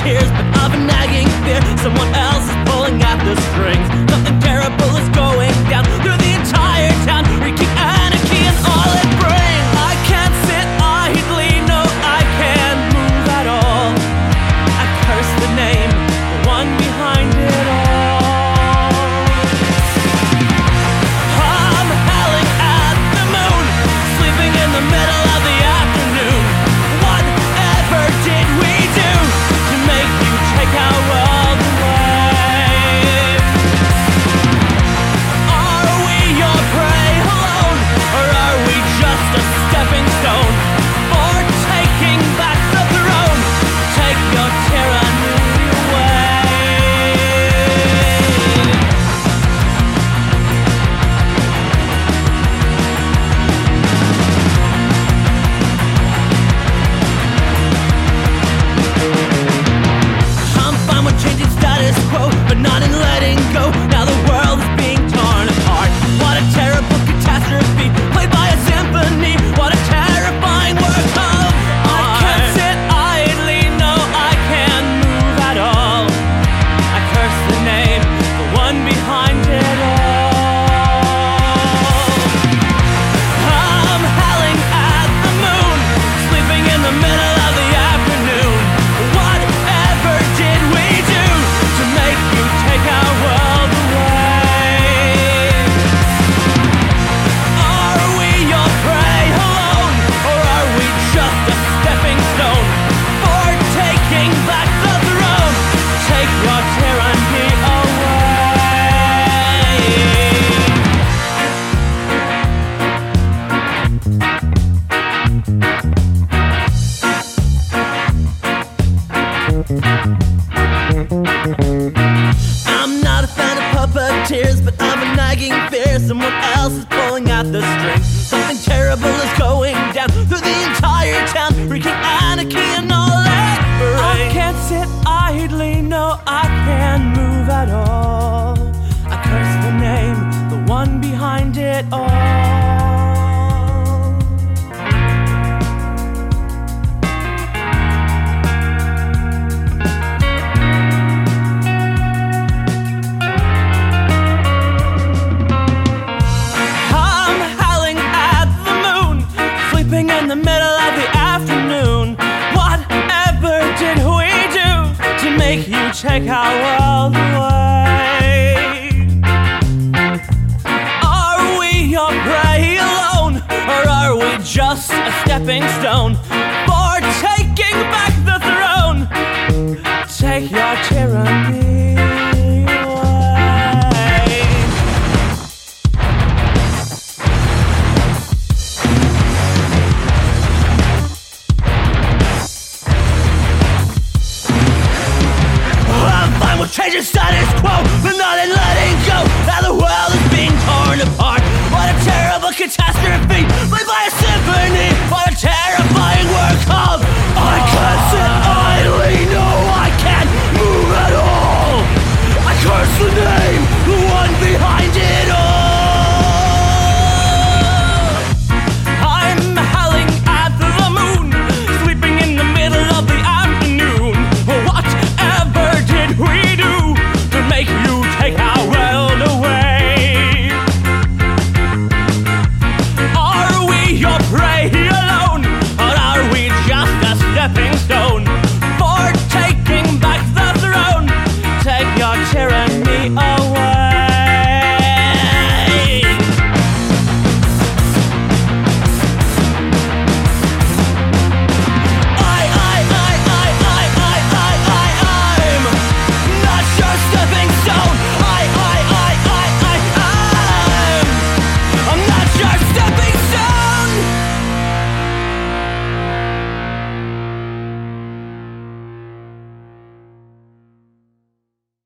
tears, but of a nagging fear. Someone else is pulling at the strings. Something terrible is going down through the entire town, wreaking anarchy and all it brings. I can't sit idly, no, I can't move at all. I curse the name, the one behind it all. I'm howling at the moon, sleeping in the middle of the afternoon. Whatever did we do to make you take our world away? Are we your prey alone, or are we just a stepping stone for taking back the throne? Take your tyranny away. I'm fine with changing status quo, but not in letting go. Now the world is being torn apart. What a terrible catastrophe, played by a symphony. What a terrifying work of art. I can't sit idly, no, I can't move at all. I curse the name, the one behind it all. I'm howling at the moon, sleeping in the middle of the afternoon. Whatever did we do to make you take our world away? Are we your prey alone, or are we just a stepping stone for taking back the throne? Take your tyranny away. I'm not a fan of puppeteers, but I'm a nagging fear. Someone else is pulling at the strings. Something terrible is going down through the entire town, wreaking anarchy and all that brings. I can't sit idly, no, I can't move at all. I curse the name, the one behind it all. I'm howling at the moon, sleeping in the middle of the afternoon. Whatever did we do to make you take our world away?